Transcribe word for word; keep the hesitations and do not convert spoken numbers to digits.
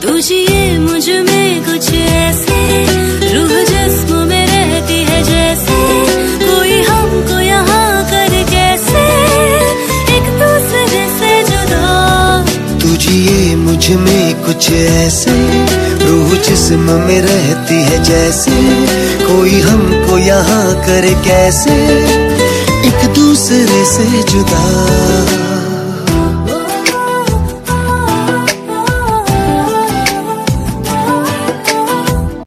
तुझे मुझ में कुछ ऐसे, रूह जिस्म में रहती है जैसे, कोई हमको यहाँ कर कैसे एक दूसरे से जुदा। तुझे मुझ में कुछ ऐसे, रूह जिस्म में रहती है जैसे, कोई हमको यहाँ करे कैसे एक दूसरे से जुदा।